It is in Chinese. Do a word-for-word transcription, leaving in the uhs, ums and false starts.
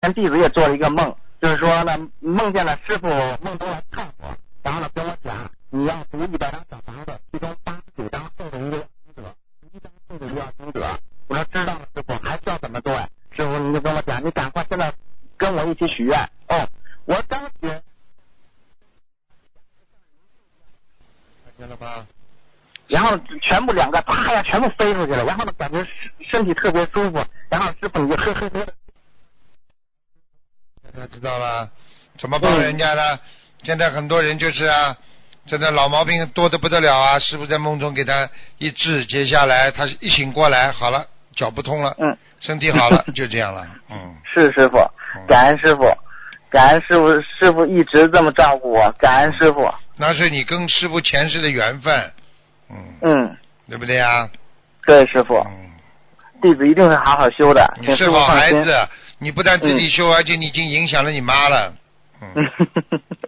弟子也做了一个梦，就是说呢，梦见了师傅梦中来看我，然后呢跟我讲，你要读一百张小房子，其中八十九张送给一个要经者，一张送给一个要经者。我说知道了，师傅，还需要怎么做呀？师傅你就跟我讲，你赶快现在跟我一起许愿。哦，我刚许，看见了吧？ 然后全部两个啪呀，全部飞出去了，然后呢感觉身体特别舒服，然后师傅你就呵呵呵。 大家知道了，怎么帮人家呢？嗯、现在很多人就是啊，真的老毛病多得不得了啊！师傅在梦中给他一治，接下来他一醒过来，好了，脚不痛了， 嗯， 身体好了，就这样了，嗯。 是师傅，感恩师傅，感恩师傅，师傅一直这么照顾我，感恩师傅。 那是你跟师傅前世的缘分，嗯。 嗯。 对不对呀？ 对，师傅。 嗯。 弟子一定会好好修的，请师傅放心。 你是好孩子，你不但自己修，嗯、而且你已经影响了你妈了。嗯。